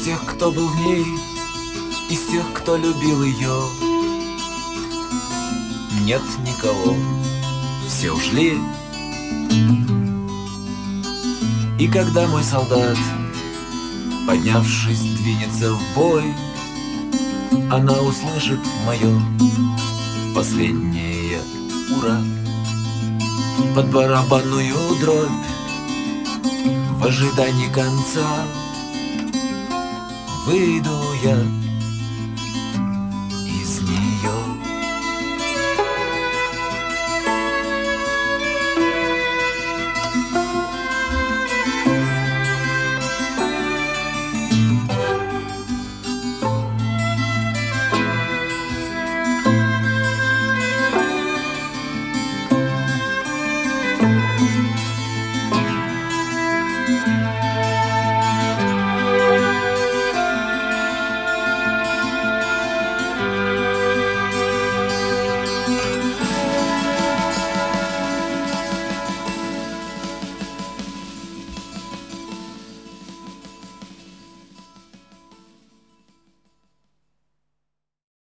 тех, кто был в ней, из тех, кто любил ее, нет никого, все ушли. И когда мой солдат, поднявшись, двинется в бой, она услышит мое последнее «Ура!» под барабанную дробь. В ожидании конца выйду я